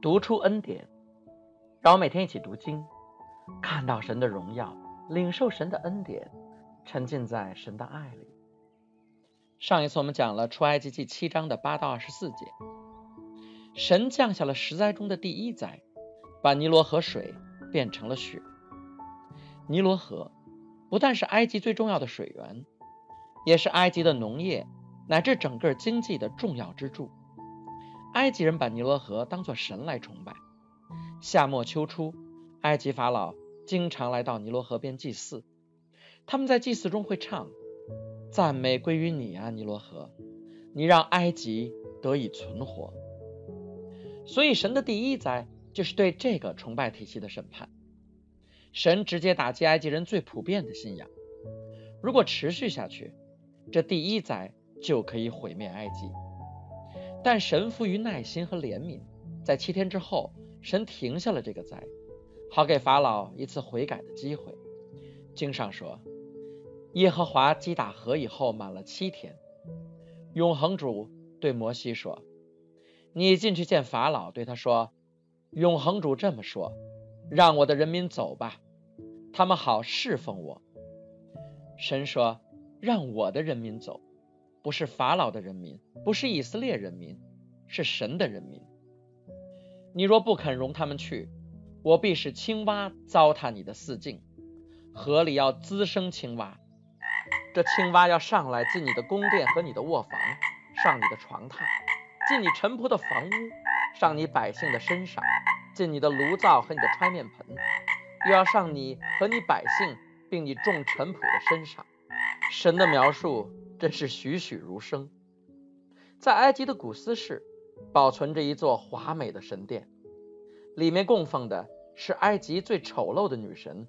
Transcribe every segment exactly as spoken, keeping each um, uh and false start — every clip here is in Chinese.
读出恩典，让我每天一起读经，看到神的荣耀，领受神的恩典，沉浸在神的爱里。上一次我们讲了出埃及记七章的八到二十四节，神降下了十灾中的第一灾，把尼罗河水变成了血。尼罗河不但是埃及最重要的水源，也是埃及的农业乃至整个经济的重要支柱。埃及人把尼罗河当作神来崇拜，夏末秋初，埃及法老经常来到尼罗河边祭祀，他们在祭祀中会唱：赞美归于你啊，尼罗河，你让埃及得以存活。所以神的第一灾就是对这个崇拜体系的审判。神直接打击埃及人最普遍的信仰，如果持续下去，这第一灾就可以毁灭埃及。但神富于耐心和怜悯，在七天之后，神停下了这个灾，好给法老一次悔改的机会。经上说，耶和华击打河以后满了七天，永恒主对摩西说，你进去见法老，对他说，永恒主这么说，让我的人民走吧，他们好侍奉我。神说，让我的人民走，不是法老的人民，不是以色列人民，是神的人民。你若不肯容他们去，我必使青蛙糟蹋你的四境，河里要滋生青蛙，这青蛙要上来进你的宫殿和你的卧房，上你的床榻，进你臣仆的房屋，上你百姓的身上，进你的炉灶和你的揣面盆，又要上你和你百姓并你众臣仆的身上。神的描述真是栩栩如生。在埃及的古斯市保存着一座华美的神殿，里面供奉的是埃及最丑陋的女神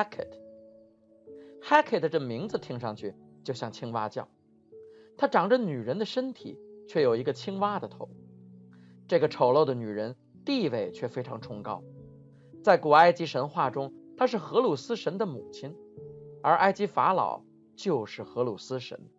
Heket。Heket 这名字听上去就像青蛙叫，她长着女人的身体，却有一个青蛙的头。这个丑陋的女人地位却非常崇高，在古埃及神话中，她是荷鲁斯神的母亲，而埃及法老就是荷鲁斯神。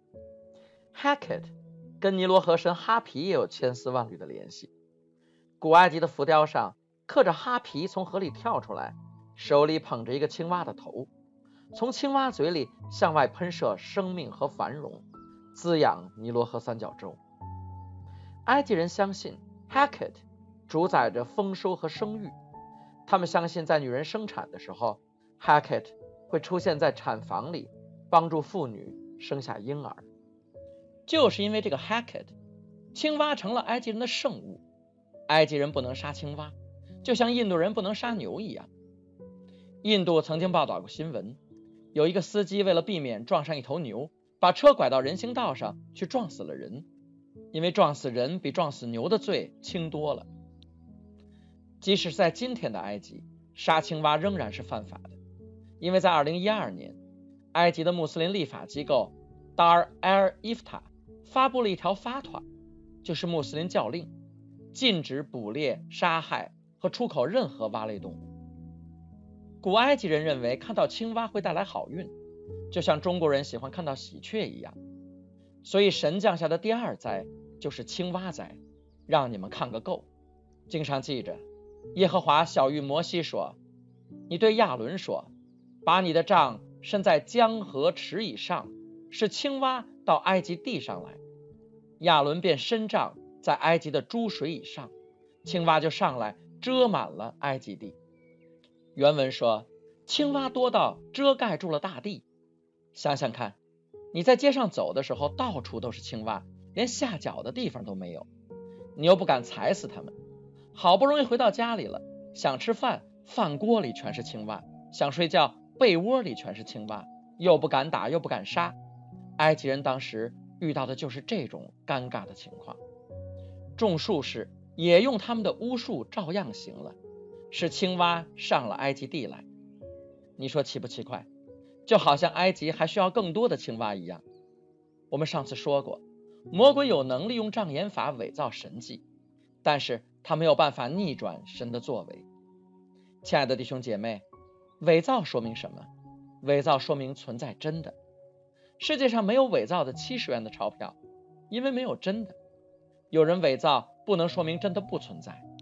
Heket 跟尼罗河神哈皮也有千丝万缕的联系。古埃及的浮雕上刻着哈皮从河里跳出来，手里捧着一个青蛙的头，从青蛙嘴里向外喷射生命和繁荣，滋养尼罗河三角洲。埃及人相信 Heket 主宰着丰收和生育，他们相信在女人生产的时候， Heket 会出现在产房里，帮助妇女生下婴儿。就是因为这个 Heket， 青蛙成了埃及人的圣物。埃及人不能杀青蛙，就像印度人不能杀牛一样。印度曾经报道过新闻，有一个司机为了避免撞上一头牛，把车拐到人行道上去撞死了人，因为撞死人比撞死牛的罪轻多了。即使在今天的埃及，杀青蛙仍然是犯法的，因为在二零一二年，埃及的穆斯林立法机构 Dar al-Ifta 发布了一条法条，就是穆斯林教令，禁止捕猎、杀害和出口任何蛙类动物。古埃及人认为看到青蛙会带来好运，就像中国人喜欢看到喜鹊一样，所以神降下的第二灾就是青蛙灾，让你们看个够。经上记着，耶和华晓谕摩西说，你对亚伦说，把你的杖伸在江河池以上，使青蛙到埃及地上来。亚伦便伸杖在埃及的诸水以上，青蛙就上来遮满了埃及地。原文说，青蛙多到遮盖住了大地。想想看，你在街上走的时候，到处都是青蛙，连下脚的地方都没有，你又不敢踩死它们。好不容易回到家里了，想吃饭，饭锅里全是青蛙，想睡觉，被窝里全是青蛙，又不敢打，又不敢杀。埃及人当时遇到的就是这种尴尬的情况。众术士也用他们的巫术照样行了，使青蛙上了埃及地来。你说奇不奇怪？就好像埃及还需要更多的青蛙一样。我们上次说过，魔鬼有能力用障眼法伪造神迹，但是他没有办法逆转神的作为。亲爱的弟兄姐妹，伪造说明什么？伪造说明存在真的。世界上没有伪造的七十元的钞票，因为没有真的。有人伪造不能说明真的不存在，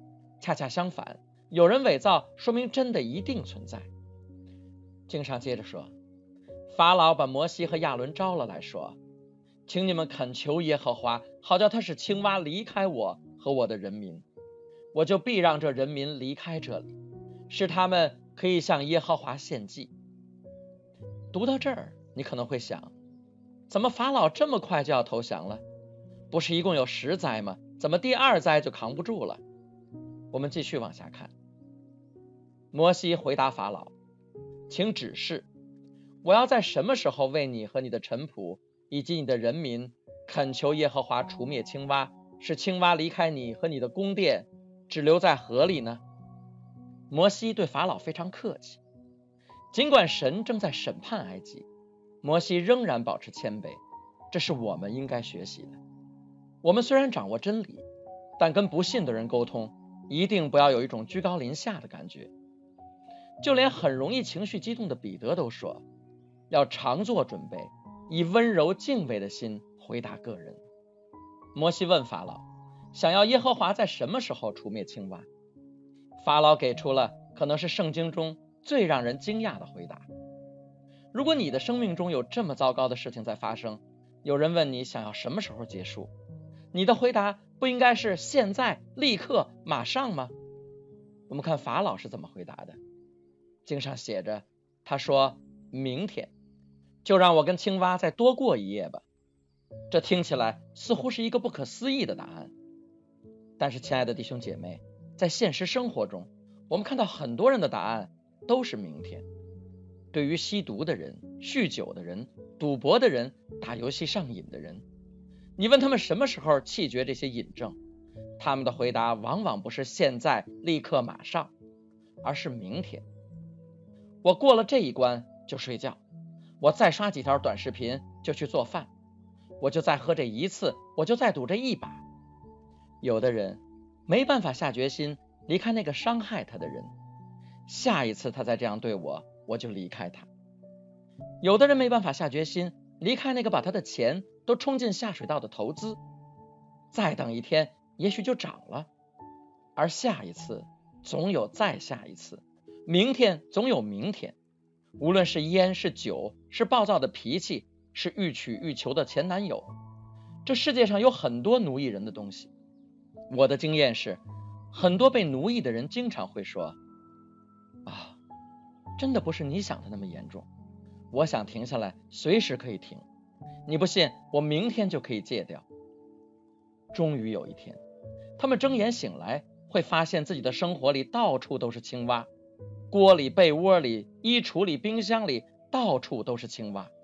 恰恰相反，有人伪造，说明真的一定存在。经上接着说，法老把摩西和亚伦招了来说，请你们恳求耶和华，好叫他使青蛙离开我和我的人民，我就必让这人民离开这里，使他们可以向耶和华献祭。读到这儿，你可能会想，怎么法老这么快就要投降了？不是一共有十灾吗？怎么第二灾就扛不住了？我们继续往下看。摩西回答法老，请指示，我要在什么时候为你和你的臣仆以及你的人民恳求耶和华除灭青蛙，使青蛙离开你和你的宫殿，只留在河里呢？摩西对法老非常客气，尽管神正在审判埃及，摩西仍然保持谦卑，这是我们应该学习的。我们虽然掌握真理，但跟不信的人沟通，一定不要有一种居高临下的感觉。就连很容易情绪激动的彼得都说，要常做准备，以温柔敬畏的心回答个人。摩西问法老，想要耶和华在什么时候除灭青蛙？法老给出了可能是圣经中最让人惊讶的回答。如果你的生命中有这么糟糕的事情在发生，有人问你想要什么时候结束，你的回答不应该是现在、立刻、马上吗？我们看法老是怎么回答的。经上写着，他说明天，就让我跟青蛙再多过一夜吧。这听起来似乎是一个不可思议的答案。但是亲爱的弟兄姐妹，在现实生活中，我们看到很多人的答案都是明天。对于吸毒的人、酗酒的人、赌博的人、打游戏上瘾的人，你问他们什么时候弃绝这些瘾症，他们的回答往往不是现在、立刻、马上，而是明天。我过了这一关就睡觉，我再刷几条短视频就去做饭，我就再喝这一次，我就再赌这一把。有的人没办法下决心离开那个伤害他的人，下一次他再这样对我，我就离开他。有的人没办法下决心离开那个把他的钱都冲进下水道的投资，再等一天也许就涨了，而下一次总有再下一次，明天总有明天。无论是烟，是酒，是暴躁的脾气，是欲取欲求的前男友，这世界上有很多奴役人的东西。我的经验是，很多被奴役的人经常会说，啊，真的不是你想的那么严重，我想停下来随时可以停，你不信我明天就可以戒掉。终于有一天，他们睁眼醒来，会发现自己的生活里到处都是青蛙，锅里、被窝里、衣橱里、冰箱里，到处都是青蛙。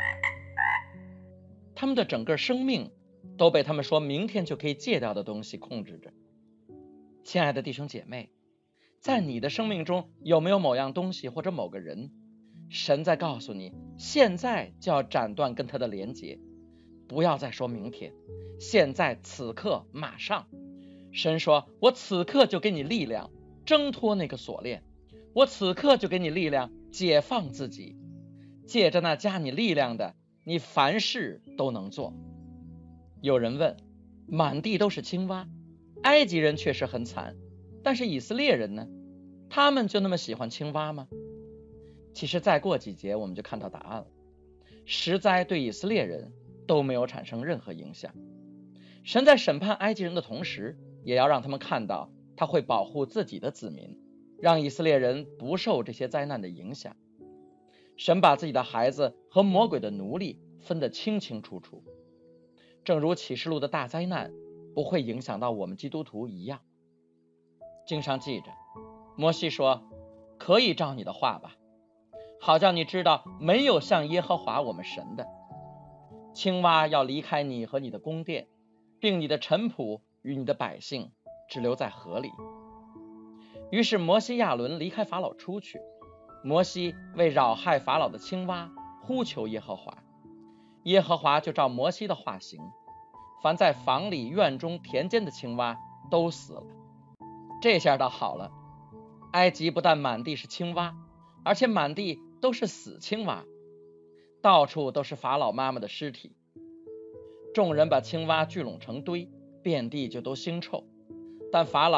他们的整个生命都被他们说明天就可以戒掉的东西控制着。亲爱的弟兄姐妹，在你的生命中有没有某样东西或者某个人，神在告诉你，现在就要斩断跟他的连结，不要再说明天，现在此刻马上。神说，我此刻就给你力量挣脱那个锁链，我此刻就给你力量解放自己，借着那加你力量的，你凡事都能做。有人问，满地都是青蛙，埃及人确实很惨，但是以色列人呢？他们就那么喜欢青蛙吗？其实再过几节我们就看到答案了。十灾对以色列人都没有产生任何影响。神在审判埃及人的同时，也要让他们看到他会保护自己的子民，让以色列人不受这些灾难的影响。神把自己的孩子和魔鬼的奴隶分得清清楚楚，正如启示录的大灾难不会影响到我们基督徒一样。经上记着，摩西说，可以照你的话吧，好叫你知道没有像耶和华我们神的。青蛙要离开你和你的宫殿，并你的臣仆与你的百姓只留在河里。于是摩西亚伦离开法老出去，摩西为扰害法老的青蛙呼求耶和华，耶和华就照摩西的话行，凡在房里、院中、田间的青蛙都死了。这下倒好了，埃及不但满地是青蛙，而且满地都是死青蛙，到处都是法老妈妈的尸体。众人把青蛙聚拢成堆，遍地就都腥臭，但法老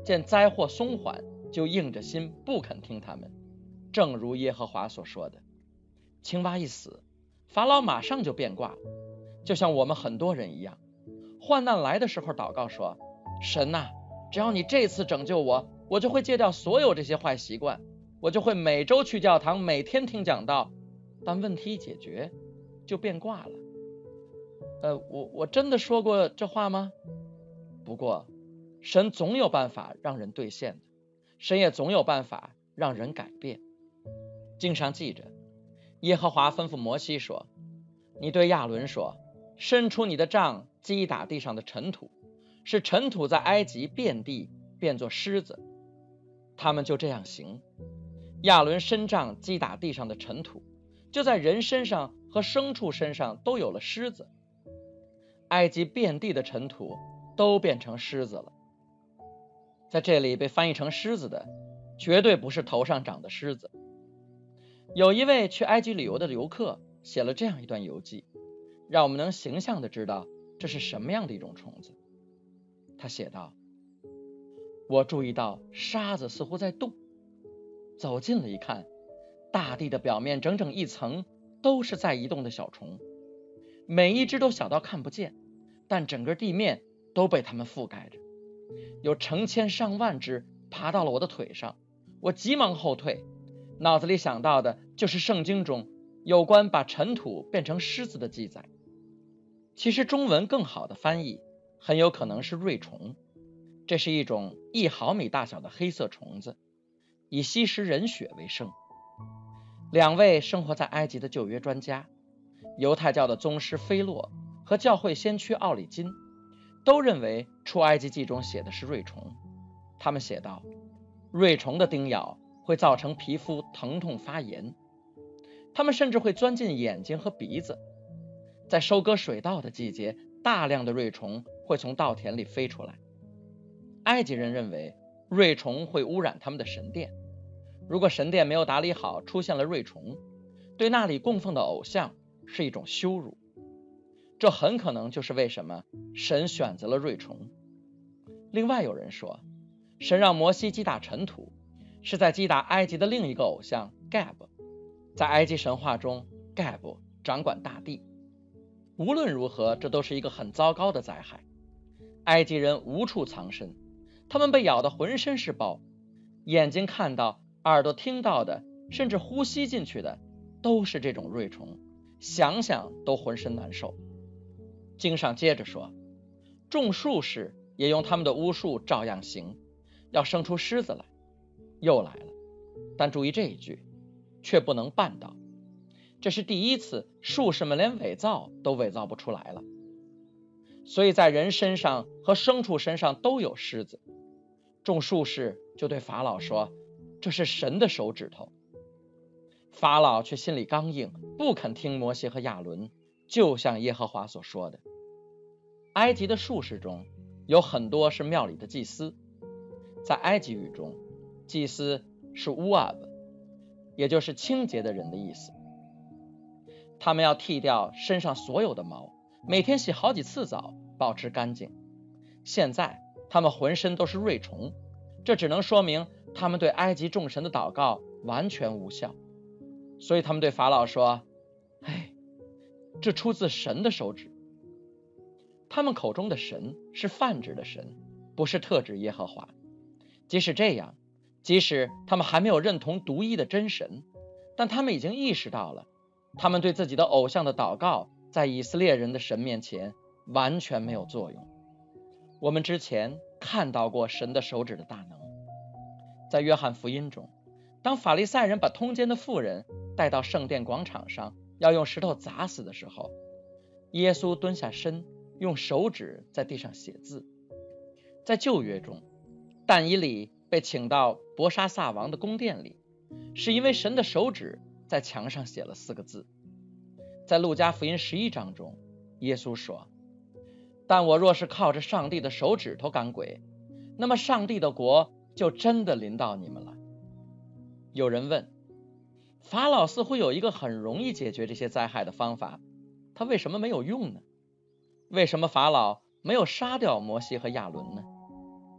见灾祸松缓，就硬着心不肯听他们。正如耶和华所说的，青蛙一死，法老马上就变卦了，就像我们很多人一样，患难来的时候祷告说，神呐、啊，只要你这次拯救我，我就会戒掉所有这些坏习惯，我就会每周去教堂，每天听讲道。但问题一解决，就变卦了。呃，我我真的说过这话吗？不过，神总有办法让人兑现的，神也总有办法让人改变。经上记着，耶和华吩咐摩西说，你对亚伦说，伸出你的杖击打地上的尘土，使尘土在埃及遍地变作狮子。他们就这样行。亚伦伸杖击打地上的尘土，就在人身上和牲畜身上都有了狮子。埃及遍地的尘土都变成狮子了。在这里被翻译成狮子的，绝对不是头上长的狮子。有一位去埃及旅游的游客写了这样一段游记，让我们能形象地知道这是什么样的一种虫子。他写道，我注意到沙子似乎在动，走近了一看，大地的表面整整一层都是在移动的小虫，每一只都小到看不见，但整个地面都被它们覆盖着，有成千上万只爬到了我的腿上。我急忙后退，脑子里想到的就是圣经中有关把尘土变成狮子的记载。其实中文更好的翻译很有可能是蚋虫，这是一种一毫米大小的黑色虫子，以吸食人血为生。两位生活在埃及的旧约专家，犹太教的宗师菲洛和教会先驱奥里金，都认为出埃及记中写的是蚋虫。他们写道，蚋虫的叮咬会造成皮肤疼痛发炎，它们甚至会钻进眼睛和鼻子。在收割水稻的季节，大量的蚋虫会从稻田里飞出来。埃及人认为蚋虫会污染他们的神殿，如果神殿没有打理好，出现了蚋虫，对那里供奉的偶像是一种羞辱。这很可能就是为什么神选择了蚋虫。另外有人说，神让摩西击打尘土，是在击打埃及的另一个偶像 Geb。 在埃及神话中， Geb 掌管大地。无论如何，这都是一个很糟糕的灾害。埃及人无处藏身，他们被咬得浑身是包，眼睛看到，耳朵听到的，甚至呼吸进去的都是这种蚋虫，想想都浑身难受。经上接着说，众术士也用他们的巫术照样行，要生出狮子来。又来了，但注意这一句，却不能办到。这是第一次术士们连伪造都伪造不出来了。所以在人身上和牲畜身上都有狮子。众术士就对法老说，这是神的手指头。法老却心里刚硬，不肯听摩西和亚伦，就像耶和华所说的。埃及的术士中有很多是庙里的祭司，在埃及语中，祭司是乌阿布，也就是清洁的人的意思。他们要剃掉身上所有的毛，每天洗好几次澡，保持干净。现在他们浑身都是蚋虫，这只能说明他们对埃及众神的祷告完全无效。所以他们对法老说，哎，这出自神的手指。他们口中的神是泛指的神，不是特指耶和华。即使这样，即使他们还没有认同独一的真神，但他们已经意识到了，他们对自己的偶像的祷告在以色列人的神面前完全没有作用。我们之前看到过神的手指的大能。在约翰福音中，当法利赛人把通奸的妇人带到圣殿广场上，要用石头砸死的时候，耶稣蹲下身，用手指在地上写字。在旧约中，但以理被请到伯沙撒王的宫殿里，是因为神的手指在墙上写了四个字。在路加福音十一章中，耶稣说，但我若是靠着上帝的手指头赶鬼，那么上帝的国就真的临到你们了。有人问，法老似乎有一个很容易解决这些灾害的方法，他为什么没有用呢？为什么法老没有杀掉摩西和亚伦呢？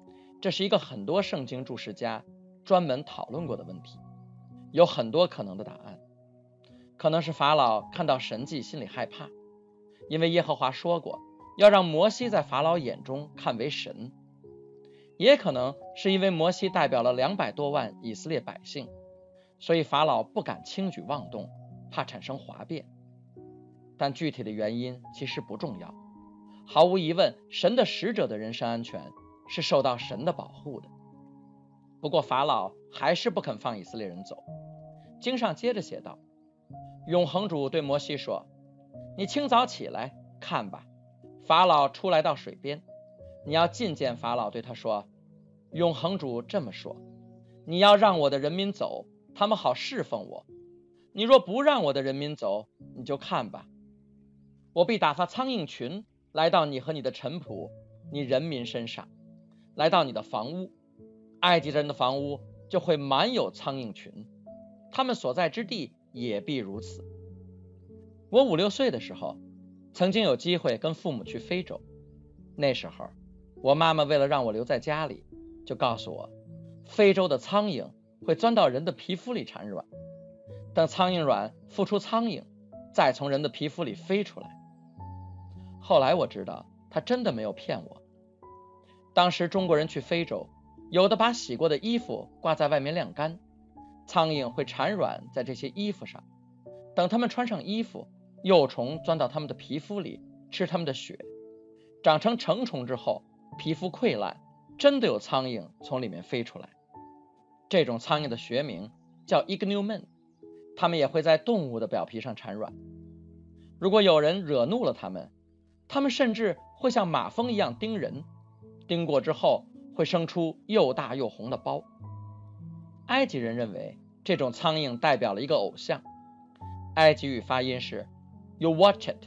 这是一个很多圣经注释家专门讨论过的问题，有很多可能的答案。可能是法老看到神迹心里害怕，因为耶和华说过要让摩西在法老眼中看为神。也可能是因为摩西代表了两百多万以色列百姓，所以法老不敢轻举妄动，怕产生哗变。但具体的原因其实不重要，毫无疑问，神的使者的人身安全是受到神的保护的。不过法老还是不肯放以色列人走。经上接着写道，永恒主对摩西说，你清早起来，看吧，法老出来到水边，你要觐见法老，对他说，永恒主这么说，你要让我的人民走，他们好侍奉我。你若不让我的人民走，你就看吧，我必打发苍蝇群来到你和你的臣仆你人民身上，来到你的房屋，埃及人的房屋就会满有苍蝇群，他们所在之地也必如此。我五六岁的时候，曾经有机会跟父母去非洲，那时候我妈妈为了让我留在家里，就告诉我，非洲的苍蝇会钻到人的皮肤里产卵，等苍蝇卵孵出苍蝇，再从人的皮肤里飞出来。后来我知道他真的没有骗我。当时中国人去非洲，有的把洗过的衣服挂在外面晾干，苍蝇会产卵在这些衣服上，等他们穿上衣服，幼虫钻到他们的皮肤里，吃他们的血，长成成虫之后，皮肤溃烂，真的有苍蝇从里面飞出来。这种苍蝇的学名叫 ichneumon， 它们也会在动物的表皮上产卵。如果有人惹怒了它们，它们甚至会像马蜂一样叮人，叮过之后会生出又大又红的包。埃及人认为这种苍蝇代表了一个偶像，埃及语发音是 You watch it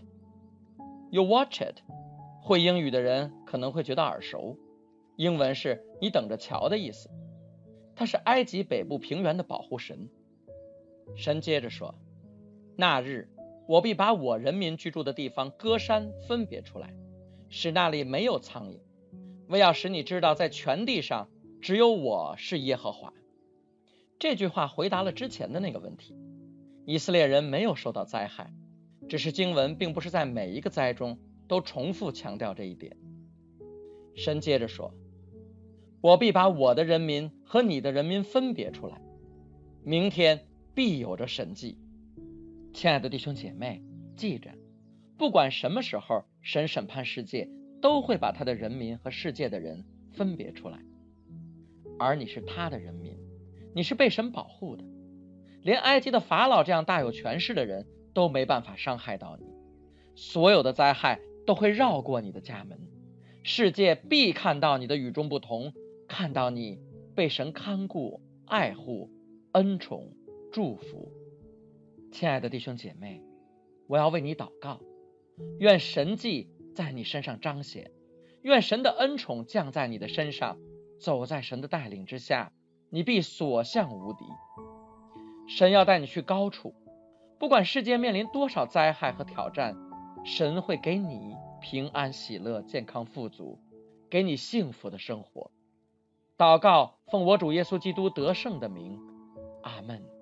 You watch it， 会英语的人可能会觉得耳熟，英文是你等着瞧的意思。它是埃及北部平原的保护神。神接着说，那日我必把我人民居住的地方割山分别出来，使那里没有苍蝇，为要使你知道在全地上只有我是耶和华。这句话回答了之前的那个问题，以色列人没有受到灾害，只是经文并不是在每一个灾中都重复强调这一点。神接着说，我必把我的人民和你的人民分别出来，明天必有着神迹。亲爱的弟兄姐妹，记着，不管什么时候神审判世界，都会把他的人民和世界的人分别出来。而你是他的人民，你是被神保护的，连埃及的法老这样大有权势的人都没办法伤害到你。所有的灾害都会绕过你的家门，世界必看到你的与众不同，看到你被神看顾、爱护、恩宠、祝福。亲爱的弟兄姐妹，我要为你祷告，愿神迹在你身上彰显，愿神的恩宠降在你的身上，走在神的带领之下，你必所向无敌。神要带你去高处，不管世界面临多少灾害和挑战，神会给你平安喜乐、健康富足，给你幸福的生活。祷告奉我主耶稣基督得胜的名，阿们。